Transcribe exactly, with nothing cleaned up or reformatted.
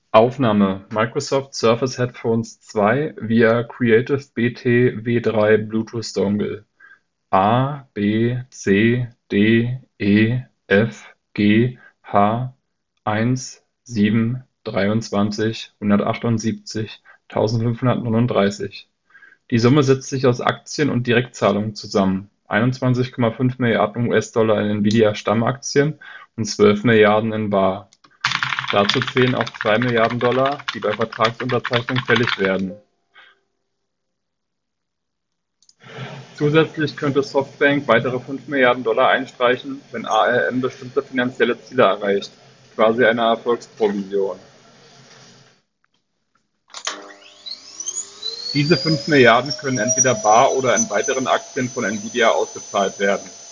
Aufnahme: Microsoft Surface Headphones zwei via Creative B T W drei Bluetooth Dongle A B C D E F G H eins sieben dreiundzwanzig hundertachtundsiebzig eintausendfünfhundertneununddreißig. Die Summe setzt sich aus Aktien und Direktzahlungen zusammen: einundzwanzig Komma fünf Milliarden U S-Dollar in Nvidia-Stammaktien und zwölf Milliarden in bar. Dazu zählen auch zwei Milliarden Dollar, die bei Vertragsunterzeichnung fällig werden. Zusätzlich könnte Softbank weitere fünf Milliarden Dollar einstreichen, wenn A R M bestimmte finanzielle Ziele erreicht, quasi eine Erfolgsprovision. Diese fünf Milliarden können entweder bar oder in weiteren Aktien von Nvidia ausgezahlt werden.